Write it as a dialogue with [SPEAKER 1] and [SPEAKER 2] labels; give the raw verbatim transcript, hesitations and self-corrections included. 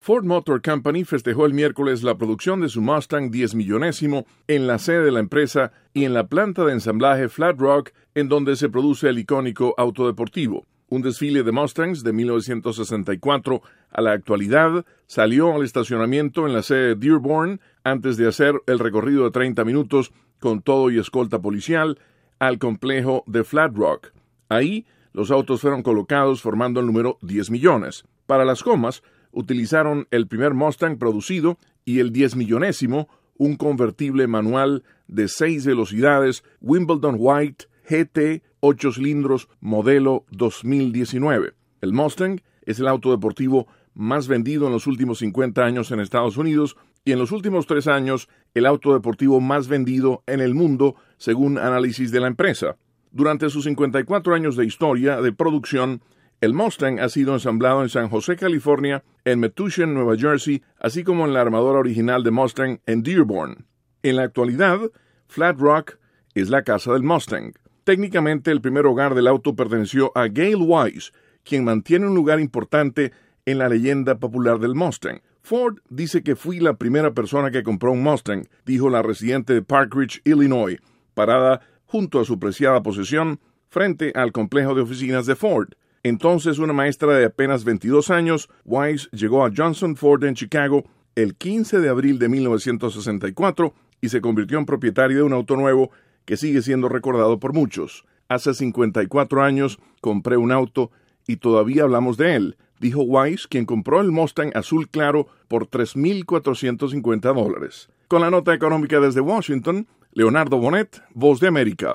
[SPEAKER 1] Ford Motor Company festejó el miércoles la producción de su Mustang diez millonésimo en la sede de la empresa y en la planta de ensamblaje Flat Rock, en donde se produce el icónico auto deportivo. Un desfile de Mustangs de mil novecientos sesenta y cuatro a la actualidad salió al estacionamiento en la sede de Dearborn antes de hacer el recorrido de treinta minutos con todo y escolta policial al complejo de Flat Rock. Ahí, los autos fueron colocados formando el número diez millones. Para las comas, utilizaron el primer Mustang producido y el diez millonésimo, un convertible manual de seis velocidades Wimbledon White G T ocho cilindros modelo dos mil diecinueve. El Mustang es el auto deportivo más vendido en los últimos cincuenta años en Estados Unidos y en los últimos tres años el auto deportivo más vendido en el mundo, según análisis de la empresa. Durante sus cincuenta y cuatro años de historia de producción, el Mustang ha sido ensamblado en San José, California, en Metuchen, Nueva Jersey, así como en la armadora original de Mustang en Dearborn. En la actualidad, Flat Rock es la casa del Mustang. Técnicamente, el primer hogar del auto perteneció a Gail Weiss, quien mantiene un lugar importante en la leyenda popular del Mustang. Ford dice que fui la primera persona que compró un Mustang, dijo la residente de Park Ridge, Illinois, parada junto a su preciada posesión frente al complejo de oficinas de Ford. Entonces una maestra de apenas veintidós años, Weiss llegó a Johnson Ford en Chicago el quince de abril de mil novecientos sesenta y cuatro y se convirtió en propietaria de un auto nuevo que sigue siendo recordado por muchos. Hace cincuenta y cuatro años compré un auto y todavía hablamos de él, dijo Weiss, quien compró el Mustang azul claro por tres mil cuatrocientos cincuenta dólares. Con la nota económica desde Washington, Leonardo Bonet, Voz de América.